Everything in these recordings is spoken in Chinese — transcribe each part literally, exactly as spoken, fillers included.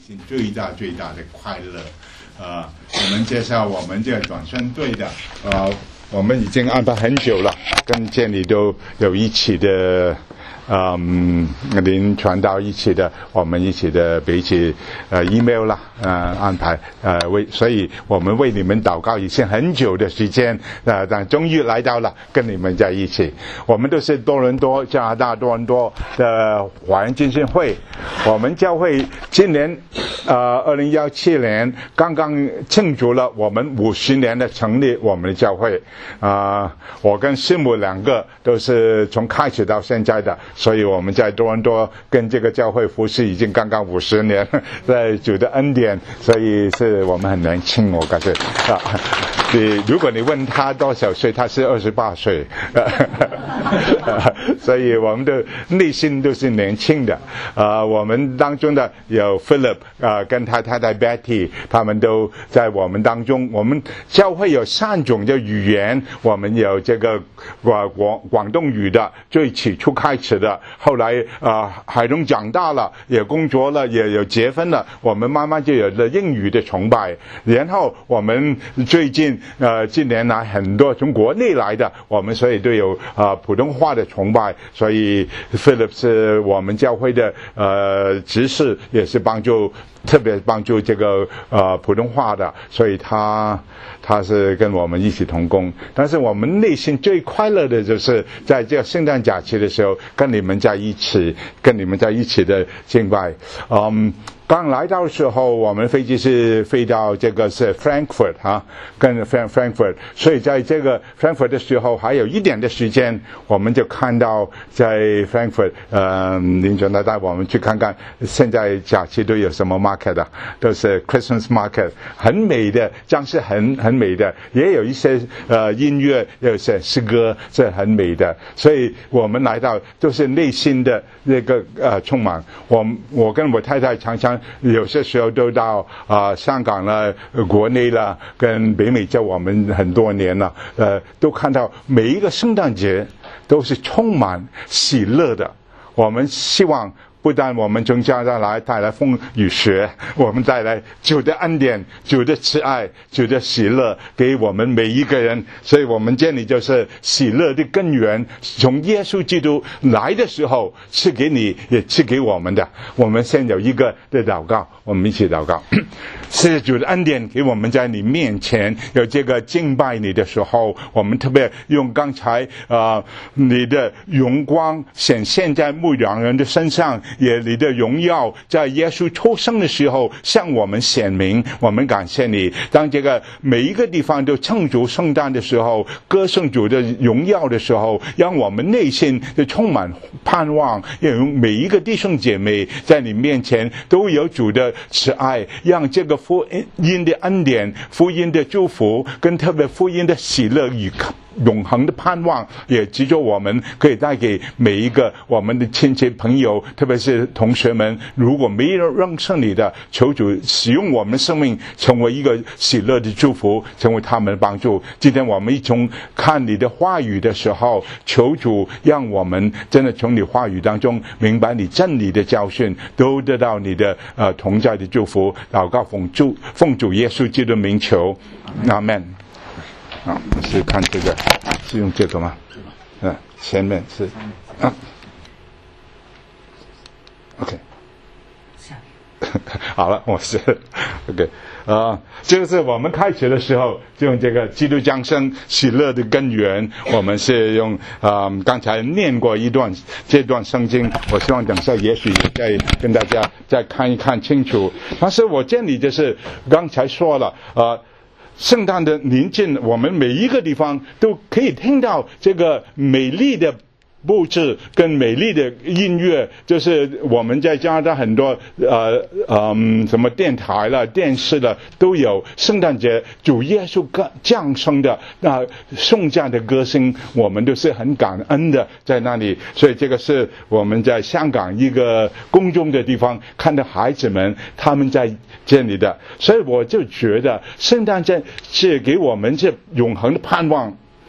心最大最大的快乐。呃，我们介绍我们这个转身队的，呃，我们已经安排很久了，跟建里都有一起的。嗯，您传到一起的，我们一起的彼此呃 email 啦，呃安排呃为，所以我们为你们祷告已经很久的时间，呃，但终于来到了，跟你们在一起。我们都是多伦多加拿大多伦多的华人浸信会，我们教会今年呃二零一七年刚刚庆祝了我们五十年的成立，我们的教会啊、呃，我跟师母两个都是从开始到现在的。所以我们在多伦多跟这个教会服侍已经刚刚五十年，在主的恩典，所以是我们很年轻，我感觉啊。你如果你问他多少岁，他是二十八岁，所以我们的内心都是年轻的。呃，我们当中的有 Philip 呃跟他太太 Betty， 他们都在我们当中。我们教会有三种的语言，我们有这个广广广东语的，最起初开始的，后来呃海东长大了，也工作了，也有结婚了，我们慢慢就有了英语的崇拜。然后我们最近呃近年来很多从国内来的，我们所以都有呃普通话的崇拜，所以 Philip 是我们教会的呃执事，也是帮助特别帮助这个呃普通话的，所以他他是跟我们一起同工。但是我们内心最快乐的就是在这个圣诞假期的时候，跟你们在一起，跟你们在一起的敬拜。嗯，刚来到的时候，我们飞机是飞到这个是 Frankfurt 啊，跟 Frankfurt， 所以在这个 Frankfurt 的时候还有一点的时间，我们就看到在 Frankfurt， 呃，林总呢带我们去看看现在假期都有什么 market 的，都是 Christmas market， 很美的，装饰很很美的，也有一些呃音乐，有一些诗歌是很美的，所以我们来到都是内心的那个呃充满。我我跟我太太常常有些时候都到啊、呃、香港了、国内了，跟北美洲我们很多年了，呃，都看到每一个圣诞节都是充满喜乐的。我们希望不但我们从加拿大来带来风雨雪，我们带来主的恩典、主的慈爱、主的喜乐给我们每一个人。所以我们这里就是喜乐的根源，从耶稣基督来的时候赐给你，也赐给我们的。我们先有一个的祷告，我们一起祷告。是主的恩典给我们在你面前有这个敬拜你的时候，我们特别用刚才啊、呃、你的荣光显现在牧羊人的身上，也你的荣耀在耶稣出生的时候向我们显明。我们感谢你，当这个每一个地方都庆祝圣诞的时候，歌颂主的荣耀的时候，让我们内心就充满盼望，让每一个弟兄姐妹在你面前都有主的慈爱，让这个福音的恩典、福音的祝福跟特别福音的喜乐与永恒的盼望，也藉着我们可以带给每一个我们的亲戚朋友，特别是同学们，如果没人认识你的，求主使用我们的生命成为一个喜乐的祝福，成为他们的帮助。今天我们一从看你的话语的时候，求主让我们真的从你话语当中明白你真理的教训，都得到你的呃同在的祝福。祷告奉主奉主耶稣基督的名求，阿们。啊，是看这个，是用这个吗？嗯、啊，前面是啊 ，OK， 好了，我是 OK 啊，这个是我们开始的时候就用这个基督降生喜乐的根源，我们是用啊、呃、刚才念过一段这段圣经，我希望等下也许再跟大家再看一看清楚。但是我这里就是刚才说了呃。圣诞的临近，我们每一个地方都可以听到这个美丽的布置跟美丽的音乐，就是我们在加拿大很多呃嗯什么电台了、电视了都有圣诞节主耶稣降生的那颂赞的歌声，我们都是很感恩的在那里。所以这个是我们在香港一个公众的地方看到孩子们他们在这里的，所以我就觉得圣诞节是给我们这永恒的盼望。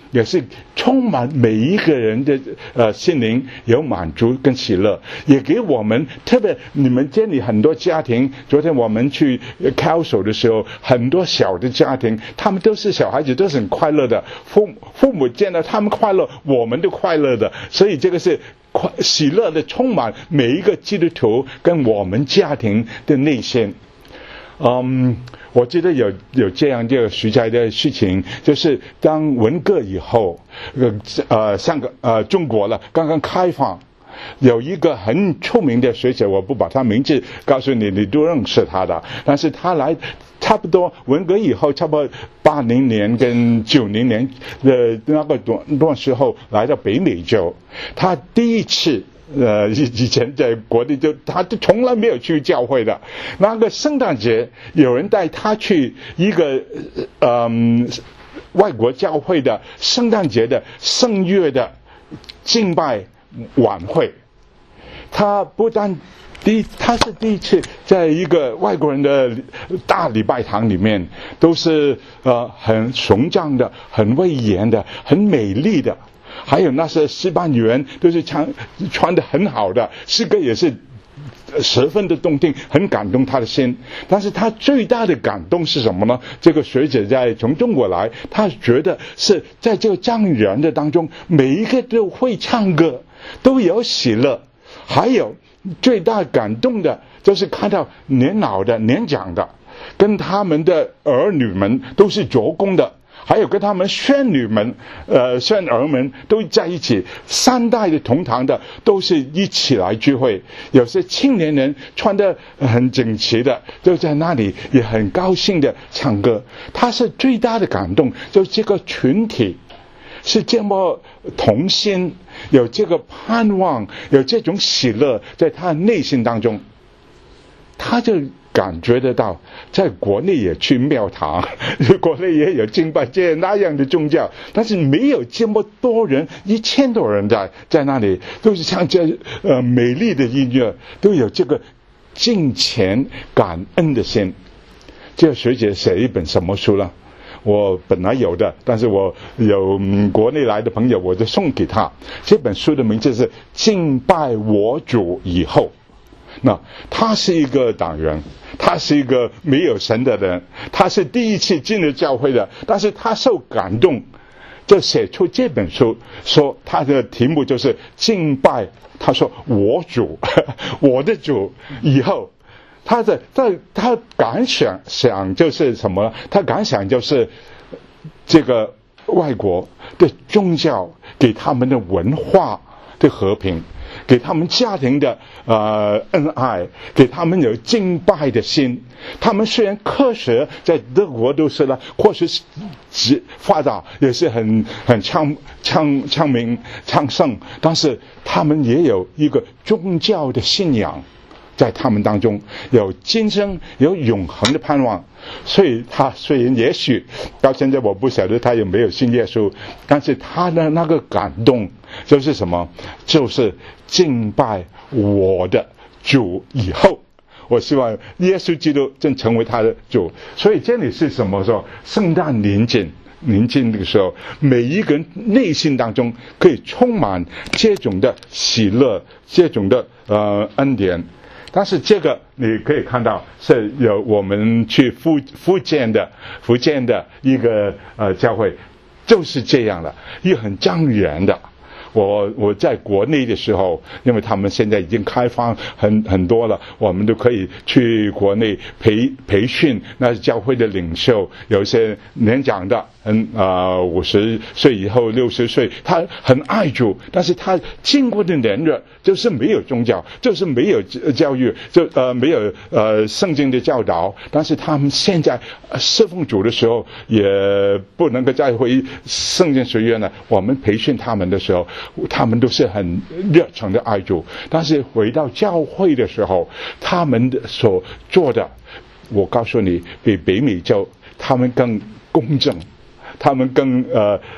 也是充满每一个人的呃心灵有满足跟喜乐，也给我们特别你们这里很多家庭，昨天我们去看守的时候，很多小的家庭，他们都是小孩子，都是很快乐的，父父母见到他们快乐，我们都快乐的，所以这个是快喜乐的充满每一个基督徒跟我们家庭的内心。嗯，我记得有有这样这个实在的事情，就是当文革以后，呃呃，香港呃中国了刚刚开放，有一个很出名的学者，我不把他名字告诉你，你都认识他的，但是他来差不多文革以后，差不多八零年跟九零年的那个段段时候来到北美洲，他第一次。呃，以以前在国内就他就从来没有去教会的。那个圣诞节，有人带他去一个嗯、呃、外国教会的圣诞节的圣乐的敬拜晚会。他不但第一，他是第一次在一个外国人的大礼拜堂里面，都是呃很雄壮的、很威严的、很美丽的。还有那些诗班员都是穿穿得很好的，诗歌也是十分的动听，很感动他的心。但是他最大的感动是什么呢？这个学者在从中国来，他觉得是在这个藏人的当中，每一个都会唱歌，都有喜乐。还有最大感动的就是看到年老的、年长的，跟他们的儿女们都是做工的。还有跟他们孙女们、呃孙儿们都在一起，三代的同堂的都是一起来聚会。有些青年人穿得很整齐的，就在那里也很高兴的唱歌。他是最大的感动，就这个群体是这么同心，有这个盼望，有这种喜乐在他内心当中，他就感觉得到，在国内也去庙堂，国内也有敬拜这那样的宗教，但是没有这么多人，一千多人在在那里，都是唱这呃美丽的音乐，都有这个敬虔感恩的心。这个学姐写一本什么书呢？我本来有的，但是我有、嗯、国内来的朋友，我就送给他。这本书的名字是《敬拜我主以后》。那他是一个党员，他是一个没有神的人，他是第一次进入教会的，但是他受感动，就写出这本书，说他的题目就是敬拜，他说我主，我的主以后，他的他他感想想就是什么呢？他感想就是这个外国的宗教给他们的文化的和平，给他们家庭的呃恩爱，给他们有敬拜的心。他们虽然科学在德国都是了，或许是发达也是很很昌昌昌明昌盛，但是他们也有一个宗教的信仰在他们当中，有今生有永恒的盼望。所以他虽然也许到现在我不晓得他有没有信耶稣，但是他的那个感动就是什么？就是敬拜我的主以后，我希望耶稣基督正成为他的主。所以这里是什么时候？圣诞临近临近的时候，每一个人内心当中可以充满这种的喜乐，这种的呃恩典。但是这个你可以看到是有我们去福福建的福建的一个呃教会就是这样了，也很张扬的。我我在国内的时候，因为他们现在已经开放很很多了，我们都可以去国内培培训那教会的领袖，有一些年长的，嗯啊五十岁以后六十岁，他很爱主，但是他经过的年日就是没有宗教，就是没有教育，就呃没有呃圣经的教导，但是他们现在侍奉主的时候，也不能够再回圣经学院了。我们培训他们的时候，他们都是很热诚的爱主，但是回到教会的时候，他们所做的，我告诉你，比北美洲他们更公正，他们更呃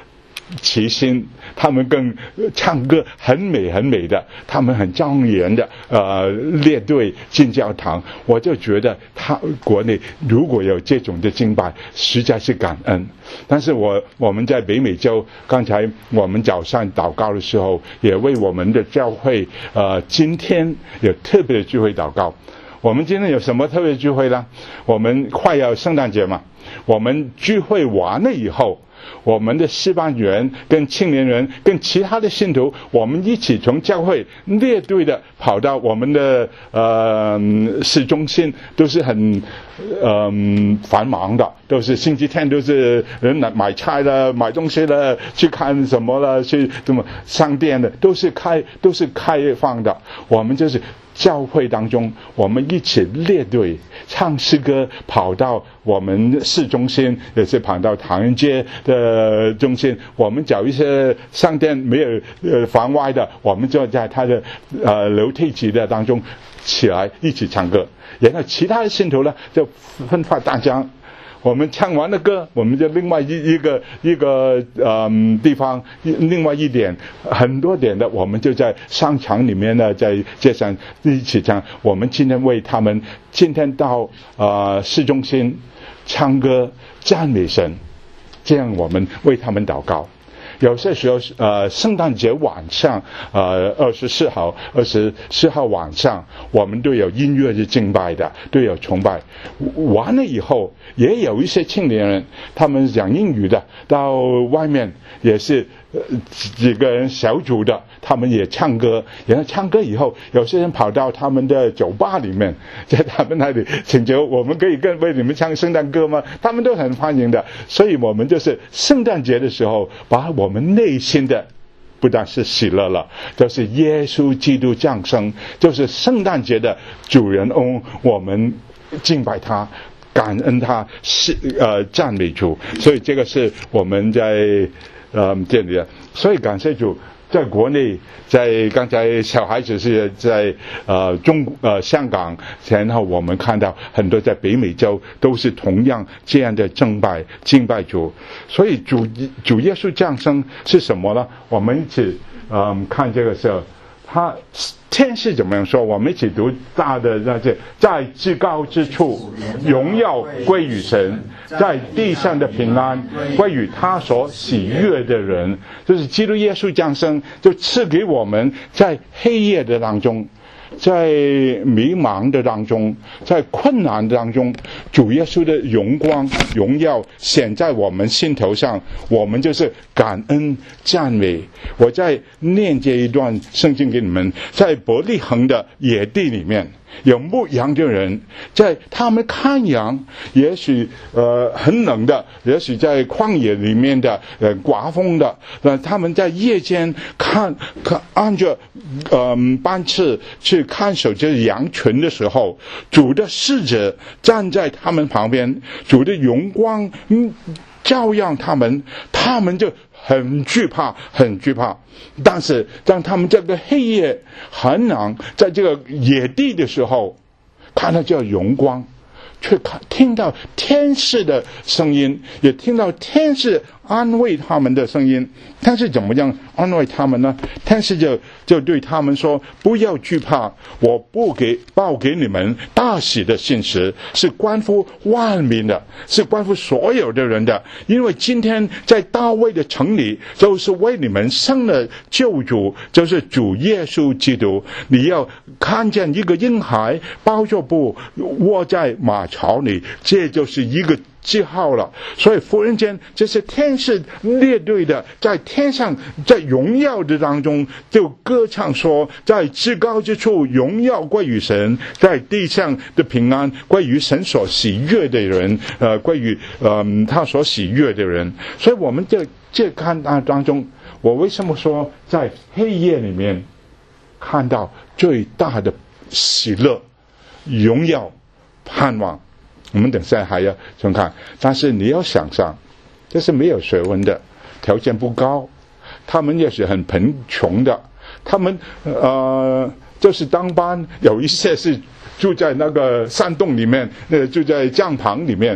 齐心，他们更唱歌很美很美的，他们很庄严的呃列队进教堂。我就觉得他国内如果有这种的敬拜，实在是感恩。但是我我们在北美洲，刚才我们早上祷告的时候，也为我们的教会呃今天有特别的聚会祷告。我们今天有什么特别的聚会呢？我们快要圣诞节嘛，我们聚会完了以后，我们的示范员跟青年人跟其他的信徒，我们一起从教会列队的跑到我们的呃市中心，都是很呃繁忙的，都是星期天都是人来买菜了、买东西了、去看什么了、去什么商店的，都是开都是开放的。我们就是教会当中，我们一起列队唱诗歌，跑到我们市中心，也是跑到唐人街的中心。我们找一些商店没有呃房外的，我们就在他的呃楼梯级的当中起来一起唱歌。然后其他的信徒呢，就分发大家。我们唱完的歌，我们就另外一一个一个嗯地方，另外一点很多点的，我们就在商场里面呢，在街上一起唱。我们今天为他们今天到呃市中心唱歌赞美神，这样我们为他们祷告。有些时候，呃，圣诞节晚上，呃，二十四号、二十四号晚上，我们都有音乐的敬拜的，都有崇拜。完了以后，也有一些青年人，他们讲英语的，到外面也是呃几个人小组的，他们也唱歌。然后唱歌以后，有些人跑到他们的酒吧里面，在他们那里请求我们可以跟为你们唱圣诞歌吗？他们都很欢迎的。所以我们就是圣诞节的时候，把我们内心的不但是喜乐了，就是耶稣基督降生，就是圣诞节的主人翁，我们敬拜他，感恩他，是呃赞美主。所以这个是我们在呃这里的。所以感谢主，在国内，在刚才小孩子是在呃中呃香港，然后我们看到很多在北美洲都是同样这样的敬拜敬拜主。所以主主耶稣降生是什么呢？我们一起嗯看这个时候，他天使怎么样说？我们一起读大的那些，在至高之处荣耀归于神，在地上的平安归于他所喜悦的人。就是基督耶稣降生，就赐给我们在黑夜的当中，在迷茫的当中，在困难的当中，主耶稣的荣光荣耀显在我们心头上，我们就是感恩赞美。我再念这一段圣经给你们。在伯利恒的野地里面，有牧羊的人，在他们看羊，也许呃很冷的，也许在旷野里面的呃刮风的，呃他们在夜间看看按着呃班次去看守这羊群的时候，主的使者站在他们旁边，主的荣光嗯照耀他们，他们就很惧怕，很惧怕。但是当他们这个黑夜很冷，在这个野地的时候，看到这个荣光，却看听到天使的声音，也听到天使安慰他们的声音。但是怎么样安慰他们呢？天使就就对他们说：不要惧怕，我不给报给你们大喜的信息，是关乎万民的，是关乎所有的人的。因为今天在大卫的城里，就是为你们生了救主，就是主耶稣基督。你要看见一个婴孩抱着布卧在马槽里，这就是一个记号了。所以忽然间，这些天使列队的在天上，在荣耀的当中就歌唱说：在至高之处荣耀归于神，在地上的平安归于神所喜悦的人，呃，归于呃他所喜悦的人。所以我们这这看当中，我为什么说在黑夜里面看到最大的喜乐、荣耀、盼望？我们等下还要重看，但是你要想象，这是没有学问的，条件不高，他们也是很贫穷的，他们呃就是当班，有一些是住在那个山洞里面，呃住在帐篷里面，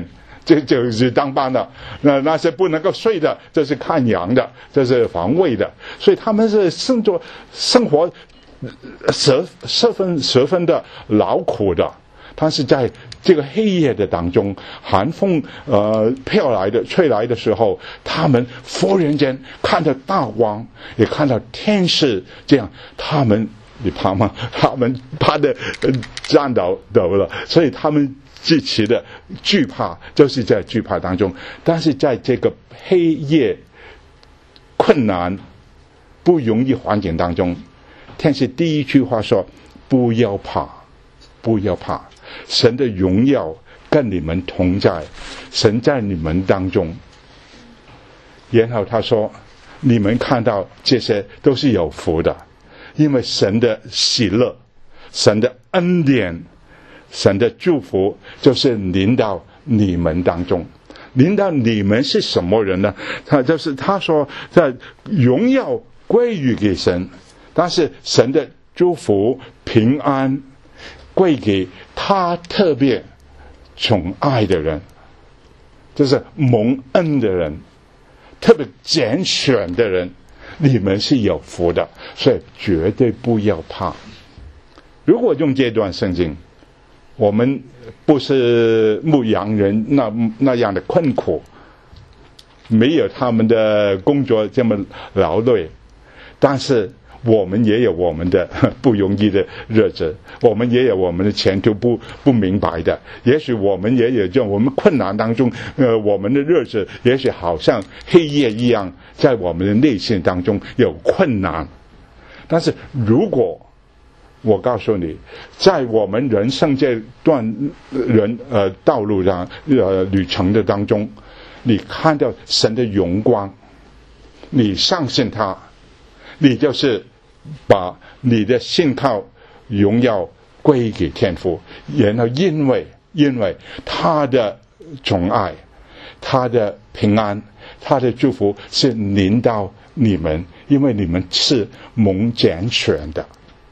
这就是当班的。那那些不能够睡的，这是看羊的，这是防卫的。所以他们是生活生活十十分十分的劳苦的。但是在这个黑夜的当中，寒风呃飘来的吹来的时候，他们忽然间看到大光，也看到天使，这样他们你怕吗？他们怕的呃站倒倒了，所以他们极其的惧怕，就是在惧怕当中。但是在这个黑夜困难不容易环境当中，天使第一句话说：不要怕，不要怕，神的荣耀跟你们同在，神在你们当中。然后他说，你们看到这些都是有福的，因为神的喜乐，神的恩典，神的祝福就是临到你们当中。临到你们是什么人呢？他就是他说在荣耀归于给神，但是神的祝福平安归给他特别宠爱的人，就是蒙恩的人，特别拣选的人，你们是有福的，所以绝对不要怕。如果用这段圣经，我们不是牧羊人那那样的困苦，没有他们的工作这么劳累，但是我们也有我们的不容易的日子，我们也有我们的前途不不明白的，也许我们也有这种我们困难当中，呃，我们的日子也许好像黑夜一样，在我们的内心当中有困难。但是如果我告诉你，在我们人生这段人呃道路上呃旅程的当中，你看到神的荣光，你相信他，你就是把你的信靠荣耀归给天父，然后因为因为他的宠爱，他的平安，他的祝福是临到你们，因为你们是蒙拣选的。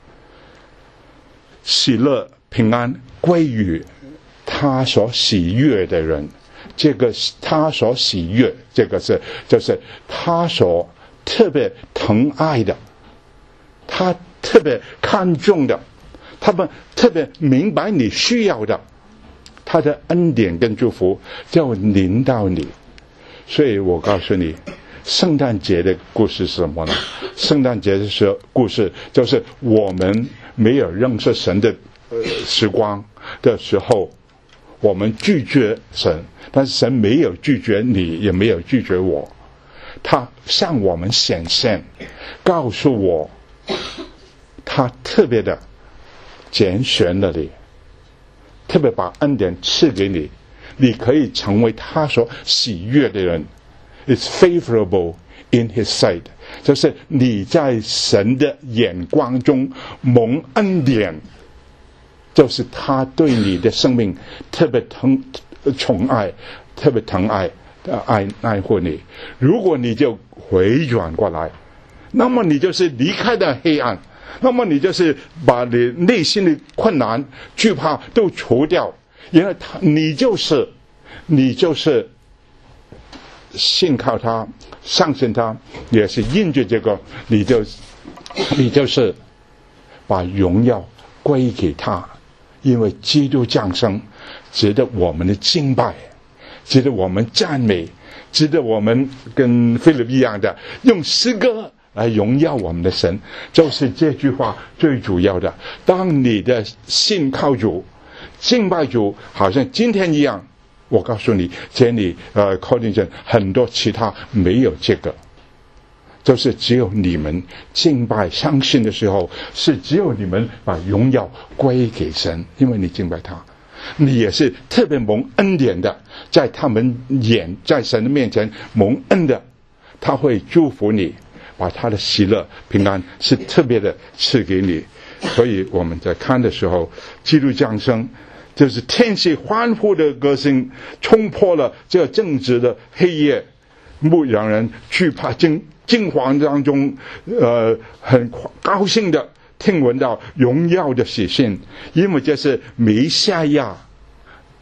喜乐平安归于他所喜悦的人，这个他所喜悦，这个是就是他所特别疼爱的，他特别看重的，他们特别明白你需要的，他的恩典跟祝福就临到你。所以我告诉你，圣诞节的故事是什么呢？圣诞节的时候故事就是我们没有认识神的呃时光的时候，我们拒绝神，但是神没有拒绝你，也没有拒绝我，他向我们显现，告诉我他特别的拣选了你，特别把恩典赐给你，你可以成为他所喜悦的人。It's favorable in his sight， 就是你在神的眼光中蒙恩典，就是他对你的生命特别疼宠爱，特别疼爱爱爱护你。如果你就回转过来，那么你就是离开了黑暗，那么你就是把你内心的困难惧怕都除掉，因为他你就是你就是信靠他，相信他，也是因着这个，你就你就是把荣耀归给他，因为基督降生值得我们的敬拜，值得我们赞美，值得我们跟腓立比一样的用诗歌来荣耀我们的神。就是这句话最主要的，当你的信靠主，敬拜主，好像今天一样，我告诉你，这里呃 Codington 很多其他没有这个，就是只有你们敬拜相信的时候，是只有你们把荣耀归给神，因为你敬拜他，你也是特别蒙恩典的，在他们眼在神的面前蒙恩的，他会祝福你，把他的喜乐平安是特别的赐给你。所以我们在看的时候，基督降生就是天使欢呼的歌声冲破了这正直的黑夜，牧羊人惧怕惊惊惶当中，呃，很高兴的听闻到荣耀的喜讯，因为这是弥赛亚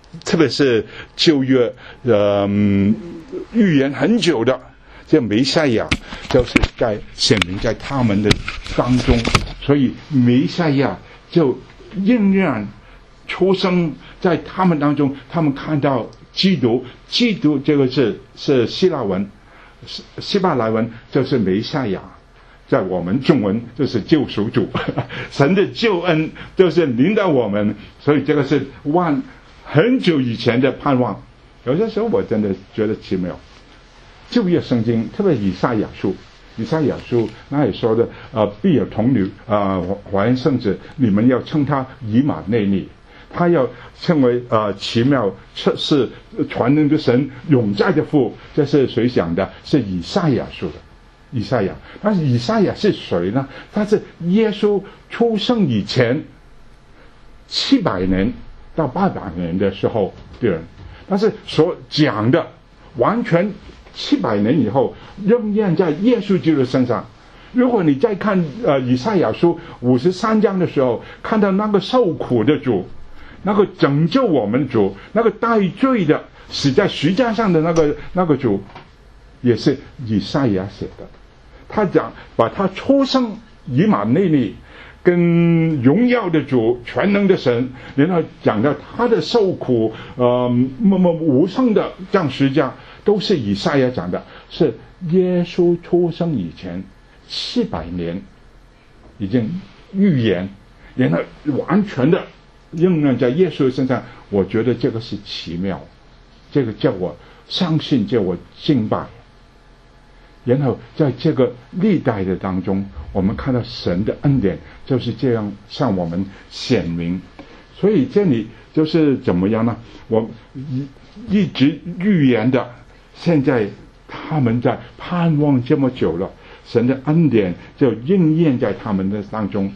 特别是旧约呃预言很久的这弥赛亚，就是在显明在他们的当中，所以弥赛亚就应验出生在他们当中，他们看到基督，基督这个是是希腊文，希伯来文就是弥赛亚，在我们中文就是救赎主，神的救恩就是临到我们，所以这个是万很久以前的盼望。有些时候我真的觉得奇妙，旧约圣经，特别以赛亚书，以赛亚书那里说的，呃，必有童女啊怀孕生子，你们要称他以马内利，他要称为呃奇妙测试全能的神，永在的父。这是谁讲的？是以赛亚说的。以赛亚，但是以赛亚是谁呢？他是耶稣出生以前七百年到八百年的时候的人，但是所讲的完全七百年以后应验在耶稣基督身上。如果你再看呃以赛亚书五十三章的时候，看到那个受苦的主，那个拯救我们主，那个带罪的死在十字架上的那个那个主，也是以赛亚写的。他讲把他出生以马内利跟荣耀的主全能的神，然后讲到他的受苦呃么么无声的降十字架，都是以赛亚讲的，是耶稣出生以前七百年已经预言，然后完全的应验在耶稣身上。我觉得这个是奇妙，这个叫我相信，叫我敬拜。然后在这个历代的当中，我们看到神的恩典就是这样向我们显明。所以这里就是怎么样呢？我一一直预言的，现在他们在盼望这么久了，神的恩典就应验在他们的当中。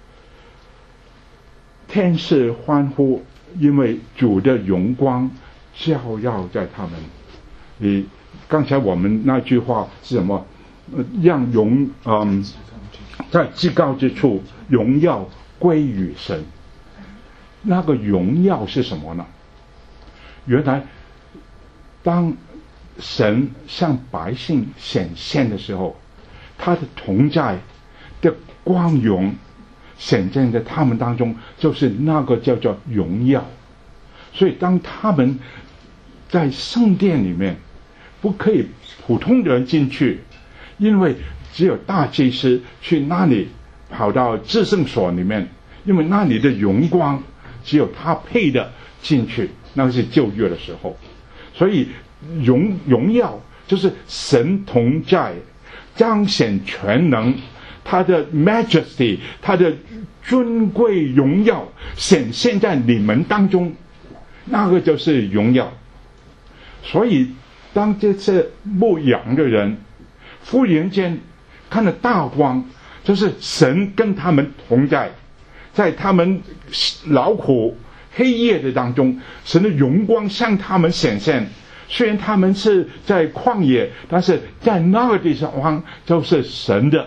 天使欢呼，因为主的荣光照耀在他们。你刚才我们那句话是什么？让荣嗯，在至高之处荣耀归于神。那个荣耀是什么呢？原来当神向百姓显现的时候，他的同在的光荣显现在他们当中，就是那个叫做荣耀。所以当他们在圣殿里面，不可以普通人进去，因为只有大祭司去那里跑到至圣所里面，因为那里的荣光只有他配的进去，那是旧约的时候。所以荣荣耀就是神同在，彰显全能，他的 majesty， 他的尊贵荣耀显现在你们当中，那个就是荣耀。所以当这些牧羊的人忽然间看到大光，就是神跟他们同在，在他们劳苦黑夜的当中，神的荣光向他们显现。虽然他们是在旷野，但是在那个地方就是神的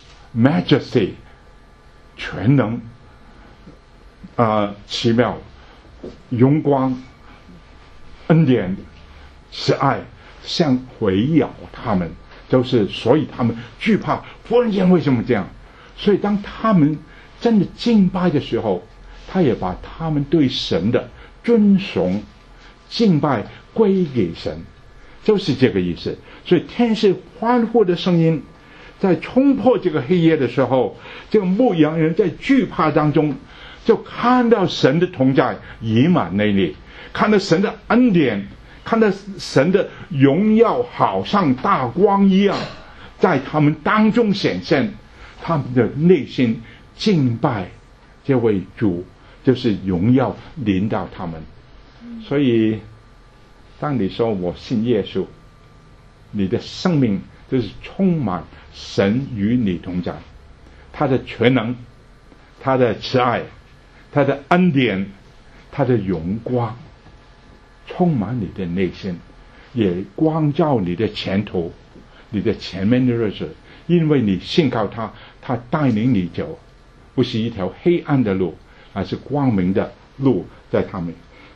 majesty 全能啊、呃，奇妙荣光恩典是爱像围绕他们，就是所以他们惧怕。忽然间为什么这样？所以当他们真的敬拜的时候，他也把他们对神的尊崇敬拜归给神，就是这个意思。所以天使欢呼的声音在冲破这个黑夜的时候，这个牧羊人在惧怕当中就看到神的同在以满内利，看到神的恩典，看到神的荣耀好像大光一样在他们当中显现，他们的内心敬拜这位主，就是荣耀临到他们。所以当你说我信耶稣，你的生命就是充满神与你同在，他的全能，他的慈爱，他的恩典，他的荣光充满你的内心，也光照你的前途，你的前面的日子。因为你信靠他，他带领你走，不是一条黑暗的路，而是光明的路在他们。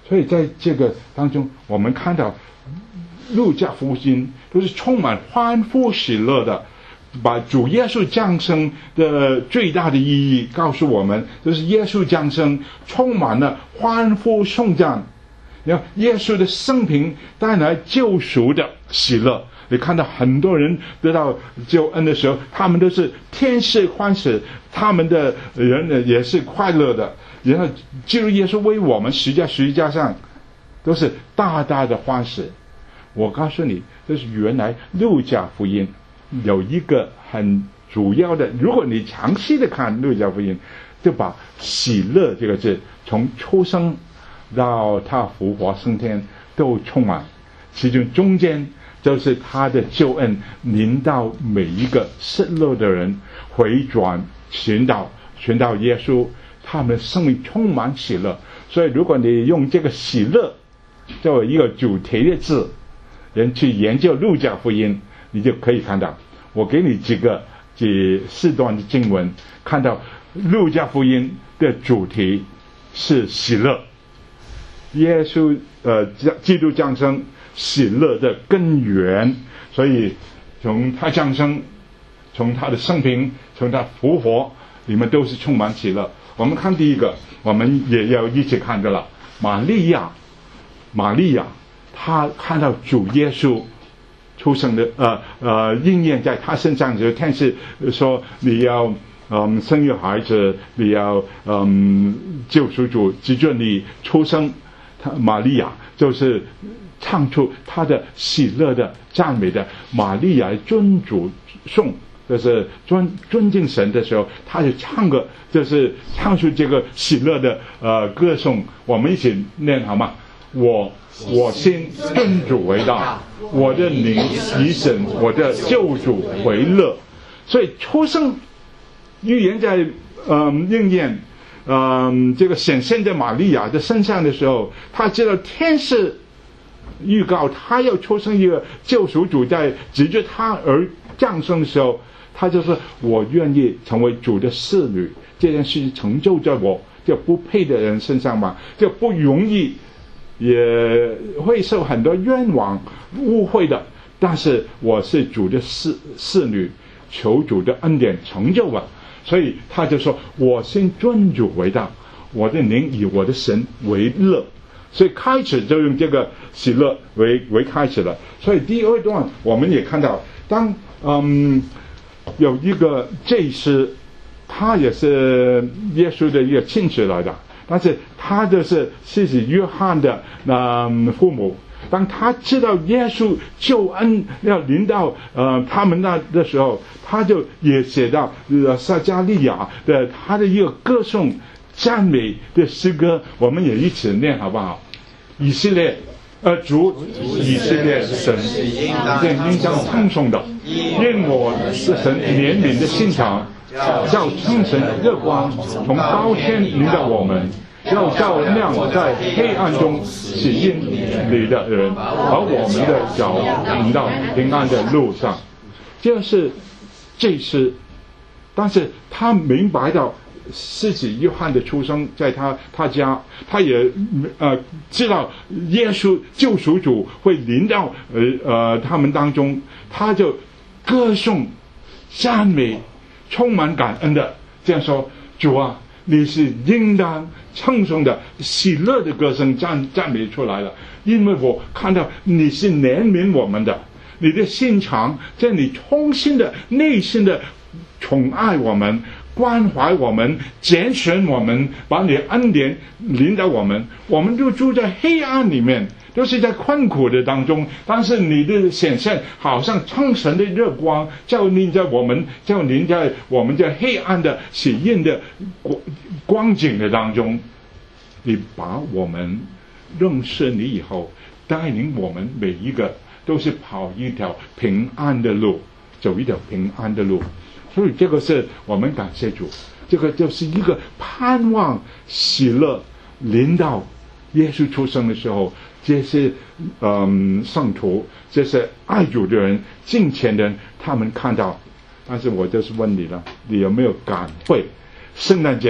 所以在这个当中，我们看到路加福音都是充满欢呼喜乐的，把主耶稣降生的最大的意义告诉我们，就是耶稣降生充满了欢呼颂赞。然后耶稣的生平带来救赎的喜乐，你看到很多人得到救恩的时候，他们都是天使欢喜，他们的人呢也是快乐的。然后基督耶稣为我们死在十字架上，都是大大的欢喜。我告诉你，这是原来路加福音有一个很主要的，如果你详细的看路加福音，就把喜乐这个字从出生到他复活升天都充满，其中中间就是他的救恩临到每一个失落的人，回转寻到寻到耶稣，他们的生命充满喜乐。所以如果你用这个喜乐作为一个主题的字，人去研究路加福音，你就可以看到，我给你几个几四段的经文，看到路加福音的主题是喜乐，耶稣呃基督降生，喜乐的根源。所以从他降生，从他的生平，从他复活，你们都是充满喜乐。我们看第一个，我们也要一起看的了。玛利亚，玛利亚，她看到主耶稣出生的呃呃应验在他身上的时候，天使说你要嗯生育孩子，你要嗯救赎主藉着你出生。他玛利亚就是唱出他的喜乐的赞美的，玛利亚尊主颂，就是尊尊敬神的时候，他就唱个就是唱出这个喜乐的呃歌颂。我们一起念好吗？我我心尊主为大，我的灵以神我的救主为乐。所以出生预言在嗯应验嗯，这个显现在玛利亚的身上的时候，他知道天使预告他要出生一个救赎主，在藉着他而降生的时候，他就说我愿意成为主的侍女。这件事成就在我这不配的人身上嘛，就不容易，也会受很多冤枉误会的，但是我是主的侍侍女，求主的恩典成就我。所以他就说我先尊主为大，我的灵以我的神为乐。所以开始就用这个喜乐为为开始了。所以第二段我们也看到，当嗯有一个祭司，他也是耶稣的一个亲戚来的，但是他就是施洗约翰的嗯父母。当他知道耶稣救恩要临到呃他们那的时候，他就也写到呃撒迦利亚的他的一个歌颂赞美的诗歌，我们也一起念好不好？以色列呃主以色列神应当称颂的，因我是神怜悯的心肠，叫称神热光从高天临到我们，要照亮在黑暗中死荫里的人，而我们的脚引到平安的路上。这是这是，但是他明白到施洗约翰的出生在他他家，他也呃知道耶稣救赎主会临到呃呃他们当中，他就歌颂赞美，充满感恩的这样说：主啊，你是应当称颂的，喜乐的歌声赞赞美出来了，因为我看到你是怜悯我们的，你的心肠在你衷心的内心的宠爱我们，关怀我们，拣选我们，把你的恩典领导我们。我们就住在黑暗里面，都是在困苦的当中，但是你的显现好像称神的热光，照临在我们，照临在我们在黑暗的喜悦的光景的当中。你把我们认识你以后，带领我们每一个都是跑一条平安的路，走一条平安的路。所以这个是我们感谢主，这个就是一个盼望喜乐临到耶稣出生的时候，这些嗯圣徒，这些爱主的人，敬虔的人，他们看到。但是我就是问你了，你有没有感会圣诞节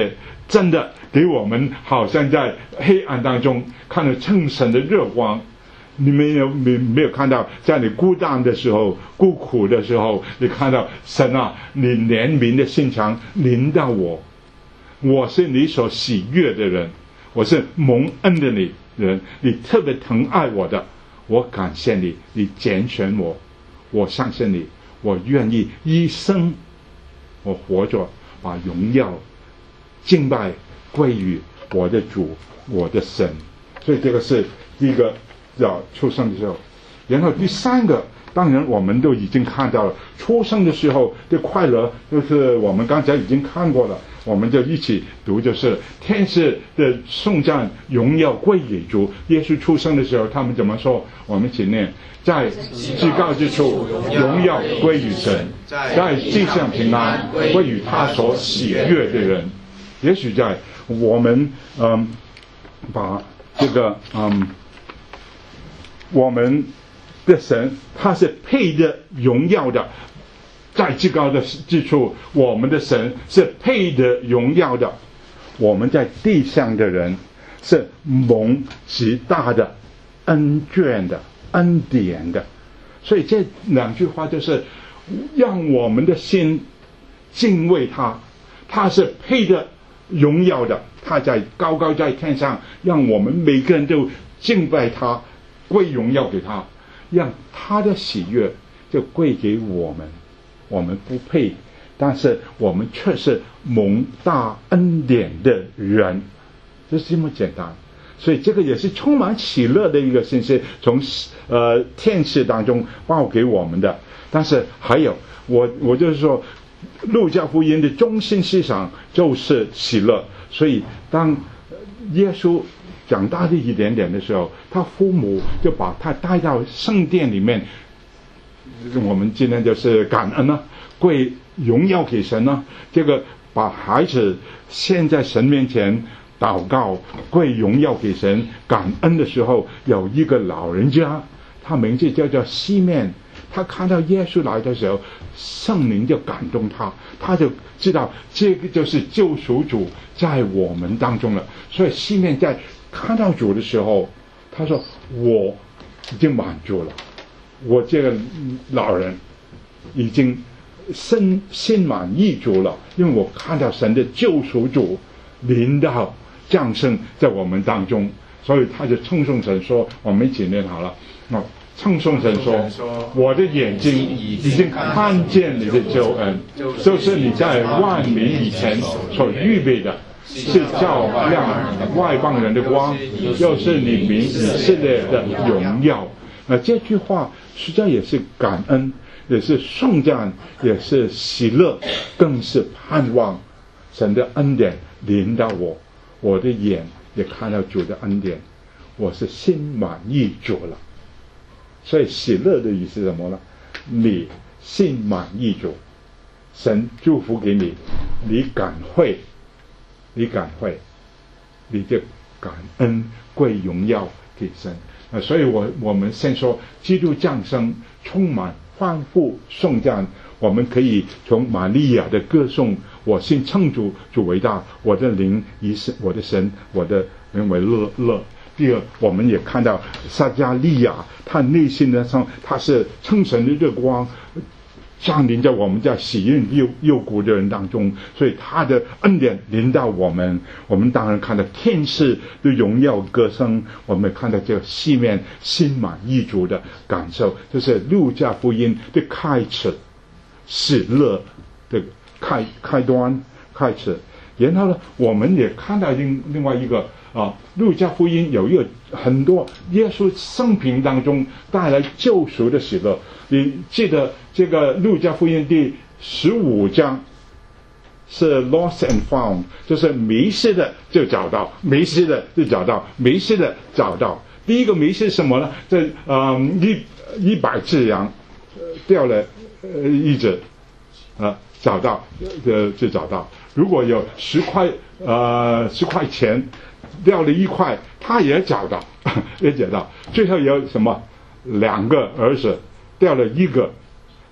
真的给我们好像在黑暗当中看到称神的热光。你们有没没有看到，在你孤单的时候、孤苦的时候，你看到神啊，你怜悯的心肠临到我，我是你所喜悦的人，我是蒙恩的你人，你特别疼爱我的，我感谢你，你拣选我，我相信你，我愿意一生我活着，把荣耀敬拜归于我的主，我的神。所以这个是第一个要出生的时候。然后第三个，当然我们都已经看到了，出生的时候的快乐，就是我们刚才已经看过了，我们就一起读，就是天使的颂赞荣耀归给主。耶稣出生的时候他们怎么说？我们一起念：在至高之处荣耀归于神，在地上平安归于他所喜悦的人。也许在我们嗯把这个嗯我们的神他是配得荣耀的，在至高的之处我们的神是配得荣耀的，我们在地上的人是蒙极大的恩眷的恩典的。所以这两句话就是让我们的心敬畏他，他是配得荣耀的，他在高高在天上，让我们每个人都敬拜他，归荣耀给他，让他的喜悦就归给我们。我们不配，但是我们却是蒙大恩典的人，就是这么简单。所以这个也是充满喜乐的一个信息，从呃天使当中报给我们的。但是还有，我我就是说，路加福音的中心思想就是喜乐。所以当耶稣长大的一点点的时候，他父母就把他带到圣殿里面，我们今天就是感恩啊，归荣耀给神啊。这个把孩子献在神面前祷告，归荣耀给神感恩的时候，有一个老人家，他名字叫做西面，他看到耶稣来的时候，圣灵就感动他，他就知道这个就是救赎主在我们当中了。所以西面在看到主的时候，他说我已经满足了，我这个老人已经心心满意足了，因为我看到神的救赎主临到降生在我们当中。所以他就称颂神说，我们一起念好了，那称颂神说，我的眼睛已经看见你的救恩，就是你在万民以前所预备的，是照亮外邦人的光，又是你民以色列的荣耀。那这句话实在也是感恩，也是颂赞，也是喜乐，更是盼望神的恩典临到我，我的眼也看到主的恩典，我是心满意足了。所以喜乐的意思是什么呢？你心满意足，神祝福给你，你感会，你感会，你就感恩归荣耀给神。啊，所以我我们先说基督降生，充满欢呼颂赞。我们可以从玛利亚的歌颂，我心称主，主伟大，我的灵以神，我的神，我的人为乐乐。第二，我们也看到撒加利亚，他内心的上，他是称神的热光降临在我们在喜悦忧忧苦的人当中，所以他的恩典临到我们。我们当然看到天使的荣耀歌声，我们看到这个西面心满意足的感受，就是路加福音的开始，喜乐的开开端开始。然后呢，我们也看到另另外一个啊，路加福音有一个很多耶稣生平当中带来救赎的喜乐。你记得这个路加福音第十五章是 lost and found， 就是迷失的就找到，迷失的就找到，迷失的找到。第一个迷失什么呢？这嗯一一百只羊掉了呃一只啊，找到呃就找到。如果有十块呃十块钱掉了一块，他也找到，也找到。最后有什么？两个儿子掉了一个，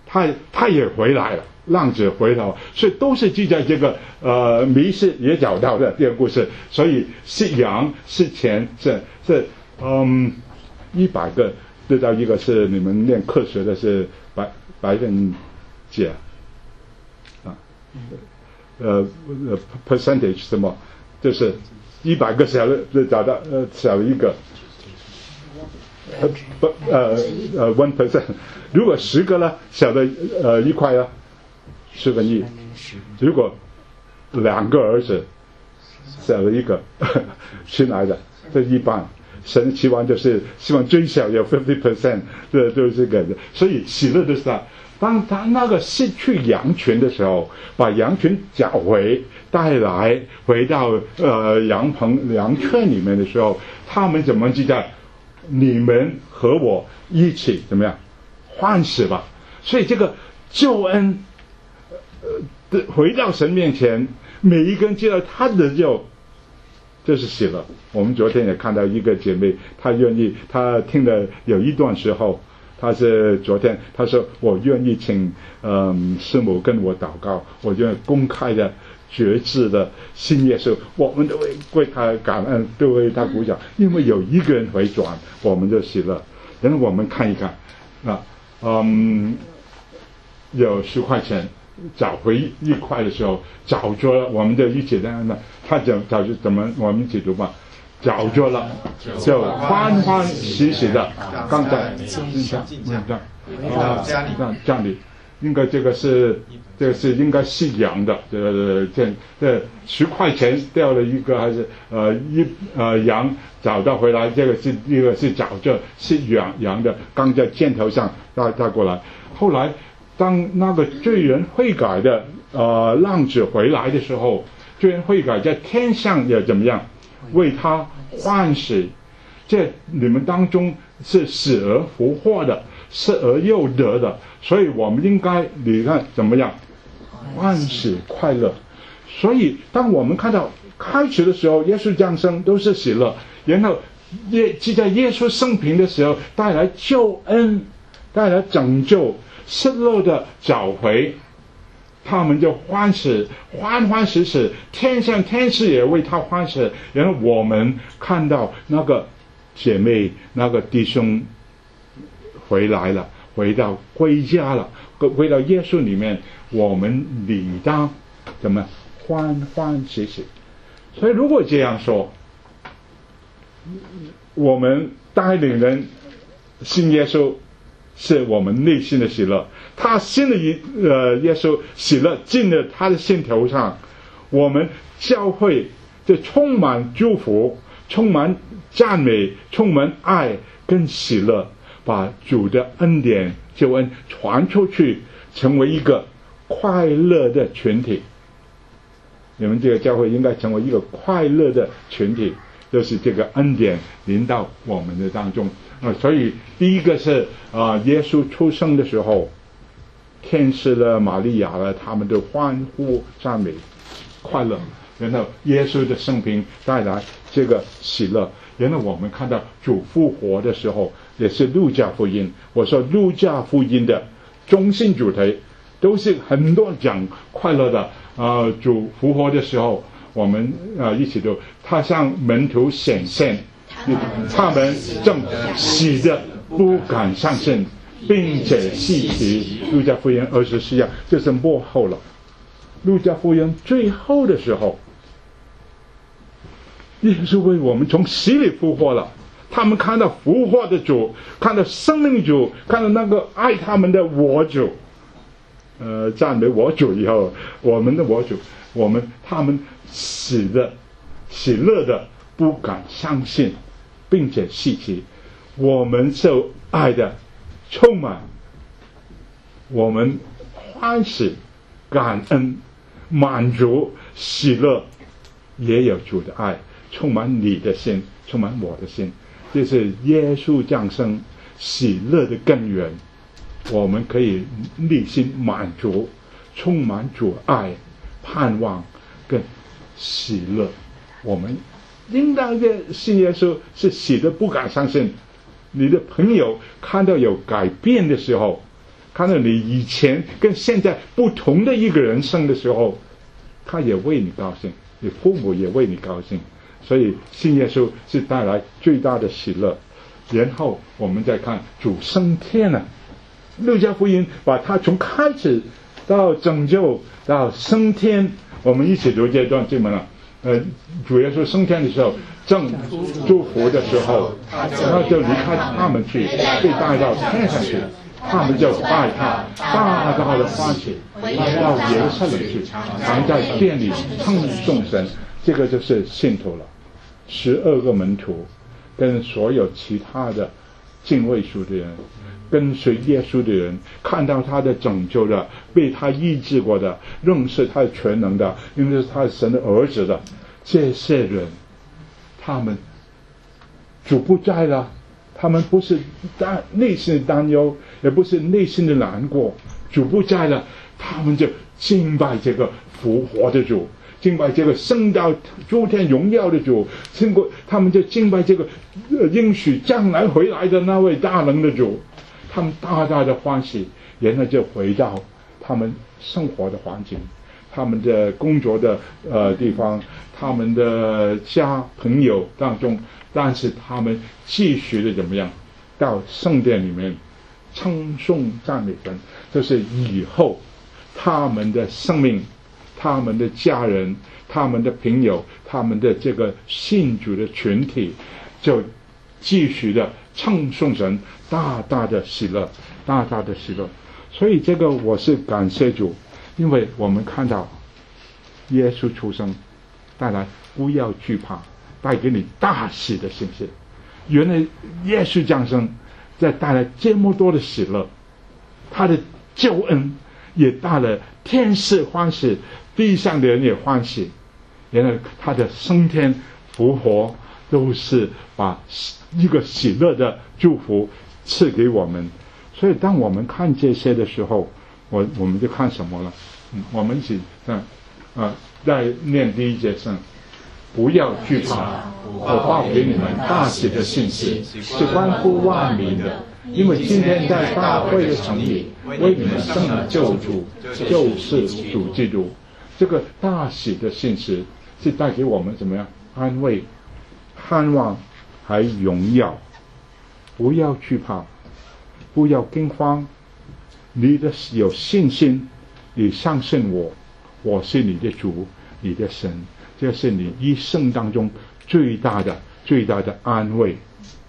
他他也回来了，浪子回头，所以都是记在这个呃迷失也找到的这个故事。所以是羊是钱是是嗯一百个得到一个是你们念科学的是百百分几啊？呃呃 percentage 什么？就是一百个小的找到呃小一个。呃不呃呃 one percent， 如果十个呢，小的呃一块啊，十分一；如果两个儿子，小的一个，新来的，这一半。神希望就是希望最小有 fifty percent， 这就是这个。所以喜乐的是他，当他那个失去羊群的时候，把羊群找回带来，回到呃羊棚羊圈里面的时候，他们怎么记得？你们和我一起怎么样欢喜吧？所以这个救恩呃回到神面前，每一个人知道他的就就是喜乐。我们昨天也看到一个姐妹，她愿意，她听了有一段时候，她是昨天她说我愿意请嗯师母跟我祷告，我愿意公开的觉知的信耶稣，我们都会为他感恩，都为他鼓掌，因为有一个人回转，我们就喜乐。然后我们看一看啊，嗯，有十块钱找回一块的时候，找着了，我们就一起在那，他讲找就怎么，我们一起读吧。找着了，就欢欢喜喜的。刚才这样啊，这样里。应该这个是，这个是应该是羊的，这这这十块钱掉了一个，还是呃一呃羊找到回来，这个是一个是找着是羊羊的，刚在箭头上带带过来。后来当那个罪人悔改的呃浪子回来的时候，罪人悔改在天上也怎么样，为他欢喜。这你们当中是死而复活的，失而又得的，所以我们应该你看怎么样欢喜快乐。所以当我们看到开始的时候耶稣降生都是喜乐，然后耶就在耶稣生平的时候带来救恩，带来拯救，失落的找回，他们就欢喜欢欢喜喜，天上天使也为他欢喜。然后我们看到那个姐妹那个弟兄回来了，回到归家了，回到耶稣里面，我们理当怎么欢欢喜喜。所以如果这样说，我们带领人信耶稣是我们内心的喜乐，他信了呃耶稣，喜乐进了他的心头上，我们教会就充满祝福，充满赞美，充满爱跟喜乐，把主的恩典救恩传出去，成为一个快乐的群体。你们这个教会应该成为一个快乐的群体，就是这个恩典临到我们的当中啊。所以第一个是啊，耶稣出生的时候，天使了玛利亚了，他们都欢呼赞美快乐，然后耶稣的生平带来这个喜乐。然后我们看到主复活的时候，也是路加福音。我说路加福音的中心主题都是很多讲快乐的啊、呃。主复活的时候，我们啊、呃、一起读，他向门徒显现，他们正喜的不敢相信，并且细提。路加福音二十四章，这是末后了。路加福音最后的时候，耶稣为我们从死里复活了，他们看到复活的主，看到生命主，看到那个爱他们的我主，呃，赞美我主以后，我们的我主，我们他们喜的喜乐的不敢相信，并且细提，我们受爱的充满，我们欢喜感恩满足喜乐，也有主的爱充满你的心，充满我的心，这是耶稣降生喜乐的根源。我们可以内心满足，充满主爱盼望跟喜乐。我们应当的信耶稣是喜的不敢相信。你的朋友看到有改变的时候， 看到你以前跟现在不同的一个人生的时候，他也为你高兴，你父母也为你高兴。所以信耶稣是带来最大的喜乐。然后我们再看主升天了，路加福音把他从开始到拯救到升天，我们一起读这段经文了。呃，主耶稣升天的时候，正祝福的时候，他就离开他们去，被带到天上去，他们就拜他，大大的欢喜，到耶路撒冷去，常在殿里称颂神。这个就是信徒了。十二个门徒跟所有其他的敬畏主的人，跟随耶稣的人，看到他的拯救的，被他医治过的，认识他的全能的，因为是他神的儿子的，这些人他们主不在了，他们不是担内心的担忧，也不是内心的难过，主不在了，他们就敬拜这个复活的主，敬拜这个升到诸天荣耀的主，经过他们就敬拜这个呃应许将来回来的那位大能的主，他们大大的欢喜，然后就回到他们生活的环境，他们的工作的呃地方，他们的家朋友当中，但是他们继续的怎么样，到圣殿里面称颂赞美神，就是以后他们的生命，他们的家人，他们的朋友，他们的这个信主的群体，就继续的称颂神，大大的喜乐，大大的喜乐。所以这个我是感谢主，因为我们看到耶稣出生带来不要惧怕，带给你大喜的信息。原来耶稣降生在带来这么多的喜乐，他的救恩也带了天使欢喜，地上的人也欢喜。原来他的升天复活都是把一个喜乐的祝福赐给我们。所以当我们看这些的时候，我我们就看什么了？嗯，我们一起啊啊，再念第一节圣。不要惧怕，我报给你们大喜的信息，是关乎万民的。因为今天在大卫的城里为你们生了救主，就是主基督。这个大喜的信息是带给我们怎么样？安慰、盼望还荣耀。不要惧怕，不要惊慌，你的有信心，你相信我，我是你的主，你的神，这是你一生当中最大的最大的安慰。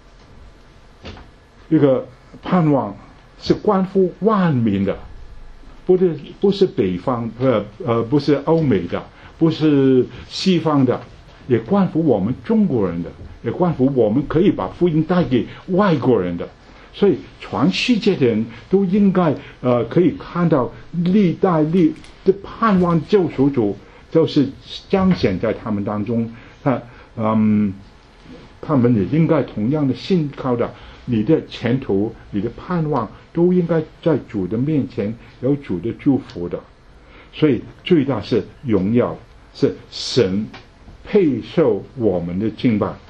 一个盼望是关乎万民的，不是不是北方呃呃不是欧美的，不是西方的，也关乎我们中国人的，也关乎我们可以把福音带给外国人的。所以全世界的人都应该呃可以看到历代历的盼望救赎主就是彰显在他们当中，他嗯他们也应该同样的信靠的，你的前途你的盼望都应该在主的面前有主的祝福的。所以最大是荣耀，是神配受我们的敬拜，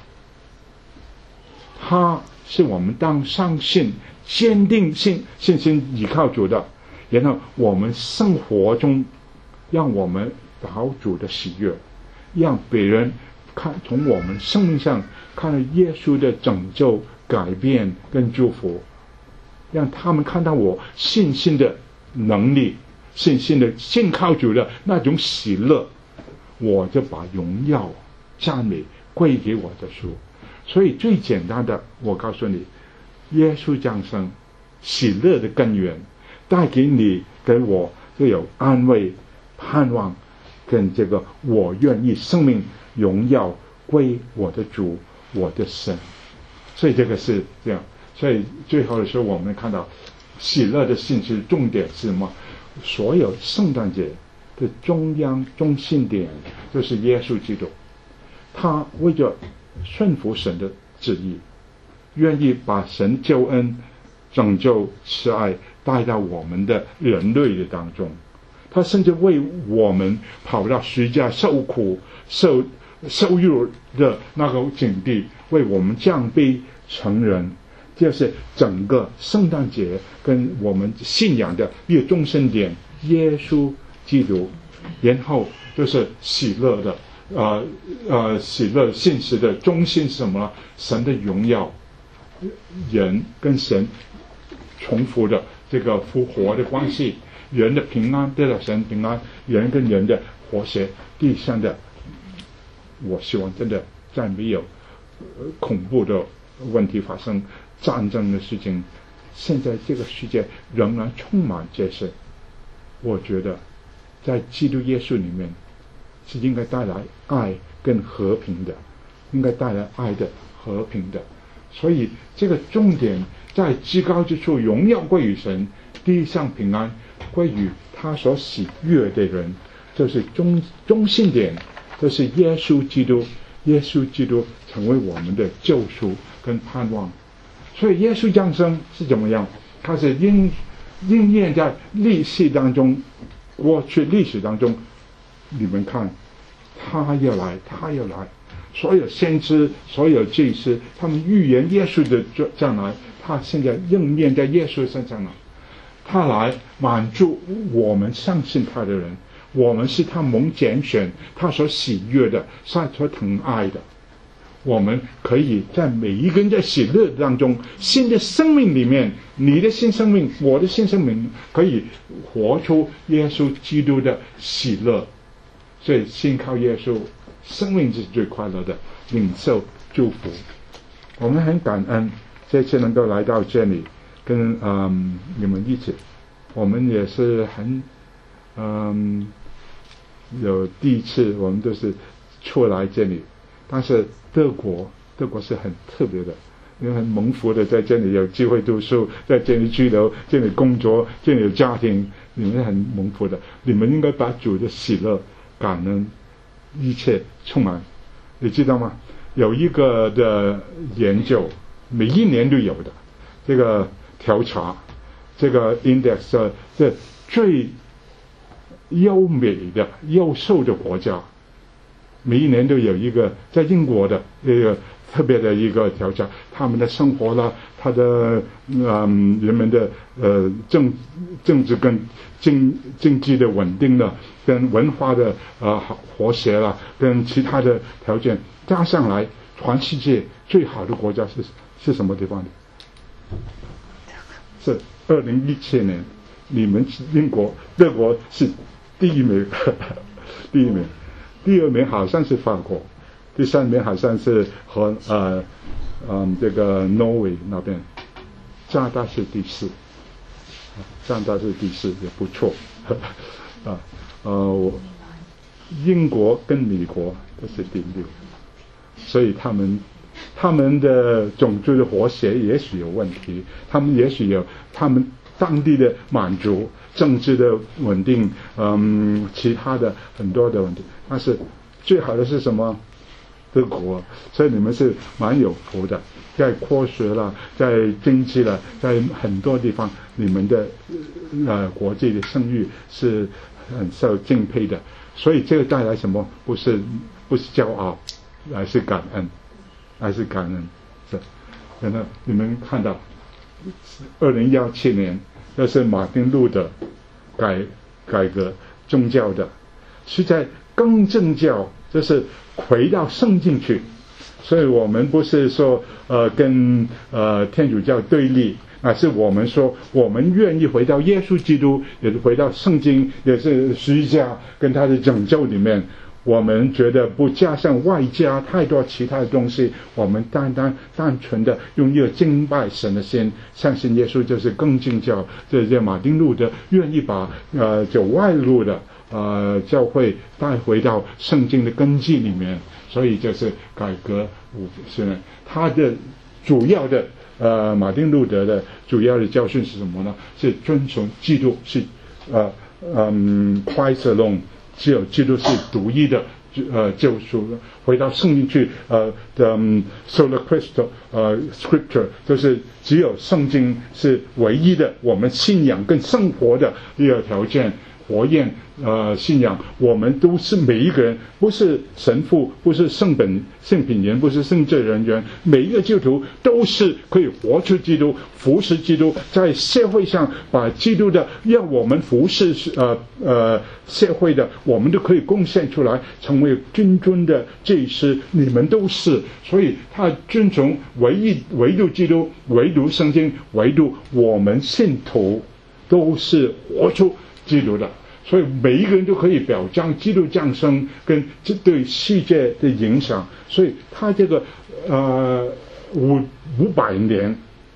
他是我们当相信坚定信信心依靠主的，然后我们生活中让我们讨主的喜悦，让别人看从我们生命上看到耶稣的拯救改变跟祝福，让他们看到我信心的能力，信心的信靠主的那种喜乐，我就把荣耀赞美归给我的主。所以最简单的，我告诉你，耶稣降生喜乐的根源，带给你给我就有安慰、盼望跟这个我愿意生命荣耀归我的主，我的神。所以这个是这样。所以最后的时候我们看到喜乐的信息重点是什么？所有圣诞节的中央中心点就是耶稣基督，他为着顺服神的旨意，愿意把神救恩拯救慈爱带到我们的人类的当中，他甚至为我们跑到十字架受苦受受辱的那个境地，为我们降卑成人， 就是整个圣诞节跟我们信仰的一个中心点，耶稣基督，然后就是喜乐的，呃呃，喜乐信实的中心是什么呢？神的荣耀，人跟神重复的这个复活的关系，人的平安得到神平安，人跟人的和谐。第三的，我希望真的再没有、呃、恐怖的问题发生，战争的事情。现在这个世界仍然充满这些，我觉得在基督耶稣里面是应该带来爱跟和平的，应该带来爱的和平的。所以这个重点在至高之处，荣耀归于神，地上平安归于他所喜悦的人，这是中中心点，这是耶稣基督，耶稣基督成为我们的救赎跟盼望。所以耶稣降生是怎么样？他是应应验在历史当中，过去历史当中，你们看，他要来，他要来。所有先知、所有祭司，他们预言耶稣的将来，他现在应验在耶稣身上了。他来满足我们相信他的人，我们是他蒙拣选，他所喜悦的，他所疼爱的。我们可以在每一个人的喜乐当中，新的生命里面，你的新生命，我的新生命，可以活出耶稣基督的喜乐。所以信靠耶稣，生命是最快乐的，领受祝福。我们很感恩这次能够来到这里跟嗯你们一起，我们也是很嗯有第一次我们都是出来这里，但是德国德国是很特别的，因为很蒙福的在这里有机会读书，在这里居留，这里工作，这里有家庭，你们很蒙福的。你们应该把主的喜乐感恩一切充满。你知道吗？有一个的研究，每一年都有的这个调查，这个 index 这最优美的优秀的国家，每一年都有一个，在英国的一个特别的一个调查，他们的生活啦，他的嗯人们的呃政政治跟经经济的稳定了，跟文化的呃和谐啦，跟其他的条件加上来，全世界最好的国家是是什么地方的？是二零一七年，你们英国德国是第一名，第一名。第二名好像是法国，第三名好像是和呃嗯这个挪威那边，加拿大是第四，加拿大是第四也不错，啊呃英国跟美国都是第六，所以他们他们的种族的和谐也许有问题，他们也许有他们当地的满足。政治的稳定，嗯，其他的很多的问题，但是最好的是什么？德国，所以你们是蛮有福的，在科学了，在经济了，在很多地方，你们的呃国际的声誉是很受敬佩的，所以这个带来什么？不是不是骄傲，而是感恩，而是感恩。是，然后你们看到，二零幺七年。这是马丁路德改改革宗教的，是在更正教，就是回到圣经去。所以我们不是说呃跟呃天主教对立，而是我们说我们愿意回到耶稣基督，也是回到圣经，也是十字架跟他的拯救里面。我们觉得不加上外加太多其他的东西，我们单单单纯的用一个敬拜神的心，相信耶稣就是更敬教。这些马丁路德愿意把呃就外路的呃教会带回到圣经的根基里面，所以就是改革五十年。他的主要的呃马丁路德的主要的教训是什么呢？是遵从基督，是呃嗯 Christ alone。只有基督是独一的呃救赎，回到圣经去呃的、um, sola Christo 呃 Scripture， 就是只有圣经是唯一的我们信仰跟生活的一个条件。 火焰呃信仰，我们都是每一个人，不是神父，不是圣本圣品人，不是圣职人员，每一个基督徒都是可以活出基督，服侍基督，在社会上把基督的让我们服侍呃呃社会的，我们都可以贡献出来，成为君尊的祭司。你们都是，所以他遵从唯一唯独基督，唯独圣经，唯独我们信徒都是活出基督的，所以每一个人都可以表彰基督降生跟这对世界的影响。所以他这个呃五五百年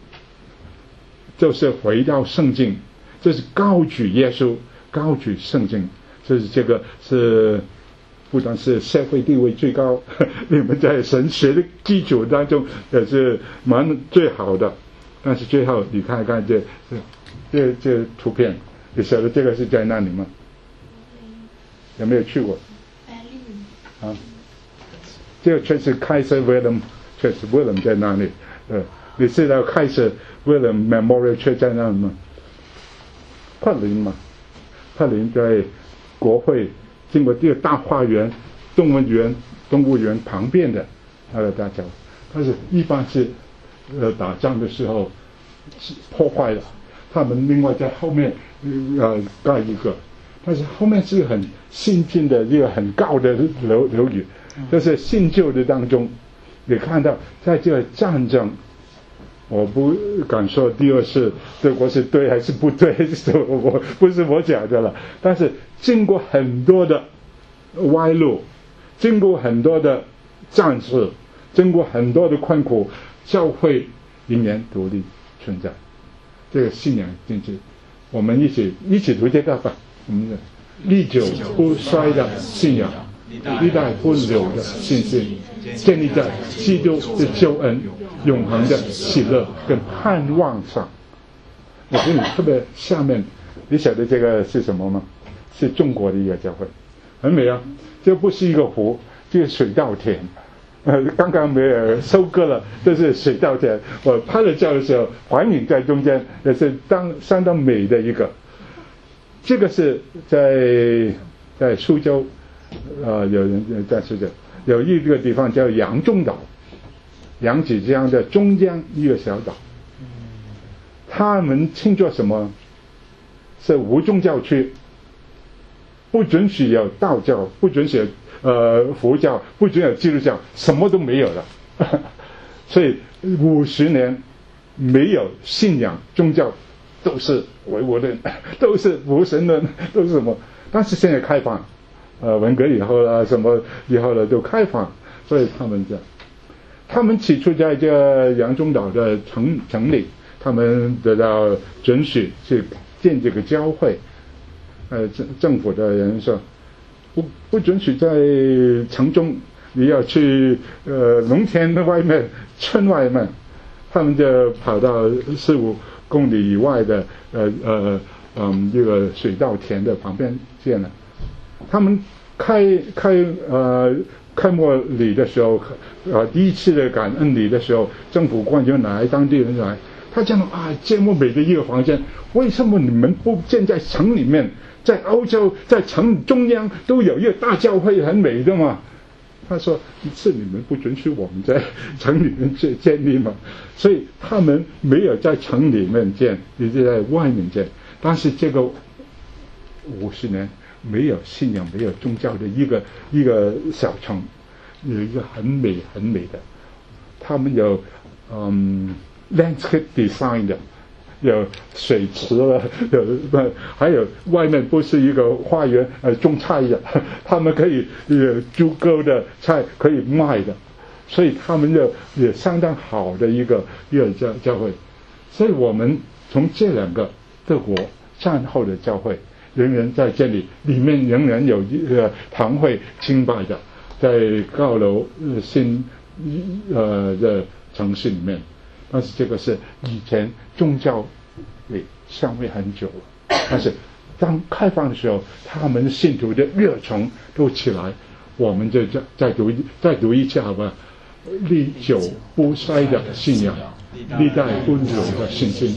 就是回到圣经，这是高举耶稣，高举圣经，这是这个是不但是社会地位最高，你们在神学的基础当中也是蛮最好的。但是最后你看看这这这图片，你晓得这个是在哪里吗？有没有去过？啊，这个 church 是开设 William church William 在哪里？呃，你知道开设 William Memorial Church 在哪里吗？柏林嘛，柏林在国会经过这个大花园、动物园、动物园旁边的那个大桥，但是一般是呃打仗的时候破坏了，他们另外在后面呃盖一个，但是后面是很新进的一个很高的楼楼宇，就是新旧的当中，你看到在这个战争，我不敢说第二次德国是对还是不对，我不是我讲的了，但是经过很多的歪路，经过很多的战事，经过很多的困苦，教会仍然独立存在。这个信仰进去，我们一起一起读这个吧。我们的历久不衰的信仰，历代不朽的信心，建立在基督的救恩、永恒的喜乐跟盼望上。我给你特别下面，你晓得这个是什么吗？是中国的一个教会，很美啊！这不是一个湖，这个水稻田。呃，刚刚没有收割了，这是水稻田。我拍了照的时候，环影在中间，也是当相当美的一个。这个是在在苏州，呃，有人在苏州有一个地方叫扬中岛，扬子江的中间一个小岛。他们庆祝什么？是无宗教区，不准许有道教，不准许有呃佛教，不准有基督教，什么都没有了。所以五十年没有信仰宗教，都是唯物论，都是无神论，都是什么？但是现在开放，呃，文革以后啊，什么以后呢都开放，所以他们这，他们起初在这个扬中岛的城城里，他们得到准许去建这个教会，呃，政政府的人说，不不准许在城中，你要去呃农田的外面、村外面，他们就跑到四五公里以外的呃呃嗯这个水稻田的旁边建了。他们开开呃开幕礼的时候，呃第一次的感恩礼的时候，政府官员来，当地人来。他讲啊，这么美的一个房间，为什么你们不建在城里面？在欧洲，在城中央都有一个大教会，很美的嘛。他说：“是你们不准许我们在城里面建建立嘛？”所以他们没有在城里面建，也就在外面建。但是这个五十年没有信仰、没有宗教的一个一个小城，有一个很美很美的，他们有嗯。landscape design 的，有水池了，有还有外面不是一个花园，呃，种菜的，他们可以有足够的菜可以卖的，所以他们就也相当好的一个一个教教会。所以我们从这两个德国战后的教会，仍然在这里，里面仍然有一个堂会敬拜的，在高楼呃新呃的城市里面。但是这个是以前宗教里消灭很久了，但是当开放的时候，他们信徒的热诚都起来，我们就再再读再读一次好吧？历久不衰的信仰，历代不朽的信心，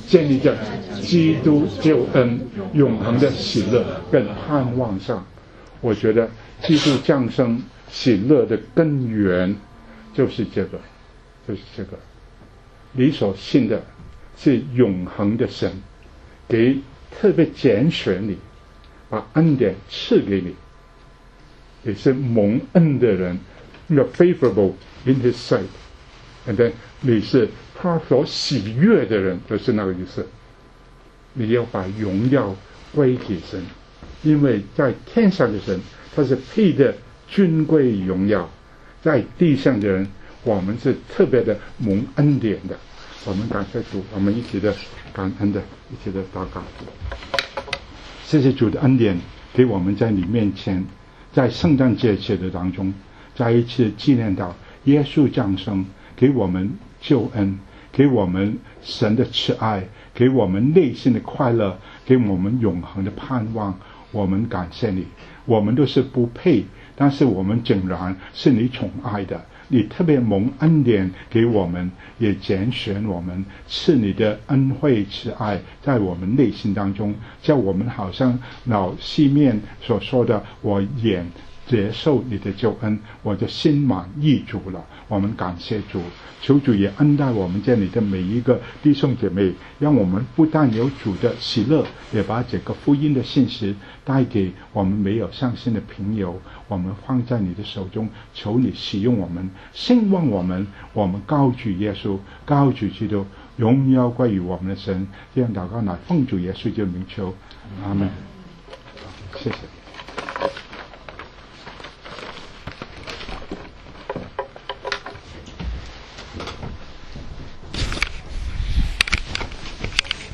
建立在基督救恩永恒的喜乐跟盼望上。我觉得基督降生喜乐的根源就是这个，就是这个。你所信的是永恒的神，给特别拣选你，把恩典赐给你，也是蒙恩的人。You're favorable in His sight, and then 你是他所喜悦的人，就是那个意思。你要把荣耀归给神，因为在天上的神他是配的尊贵荣耀，在地上的人我们是特别的蒙恩典的。我们感谢主，我们一起的感恩的一起的祷告。谢谢主的恩典，给我们在你面前，在圣诞节节的当中再一次纪念到耶稣降生，给我们救恩，给我们神的慈爱，给我们内心的快乐，给我们永恒的盼望。我们感谢你，我们都是不配，但是我们竟然是你宠爱的，你特别蒙恩典给我们，也拣选我们，赐你的恩惠慈爱在我们内心当中，叫我们好像老西面所说的，我眼接受你的救恩，我的心满意足了。我们感谢主，求主也恩待我们这里的每一个弟兄姐妹，让我们不但有主的喜乐，也把这个福音的信息带给我们没有相信的朋友。我们放在你的手中，求你使用我们，兴旺我们，我们高举耶稣，高举基督，荣耀归于我们的神。这样祷告乃奉主耶稣的名求，阿门。谢谢。